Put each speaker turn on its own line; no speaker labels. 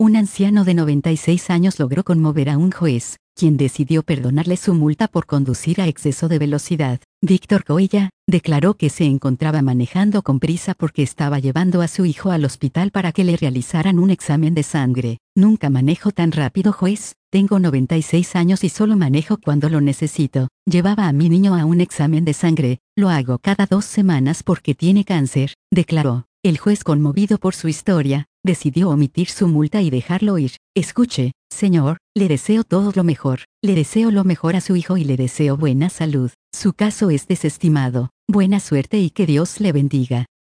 Un anciano de 96 años logró conmover a un juez, quien decidió perdonarle su multa por conducir a exceso de velocidad. Víctor Coella declaró que se encontraba manejando con prisa porque estaba llevando a su hijo al hospital para que le realizaran un examen de sangre. Nunca manejo tan rápido, juez. Tengo 96 años y solo manejo cuando lo necesito. Llevaba a mi niño a un examen de sangre. Lo hago cada 2 semanas porque tiene cáncer, declaró. El juez, conmovido por su historia, decidió omitir su multa y dejarlo ir. Escuche, señor, le deseo todo lo mejor. Le deseo lo mejor a su hijo y le deseo buena salud. Su caso es desestimado. Buena suerte y que Dios le bendiga.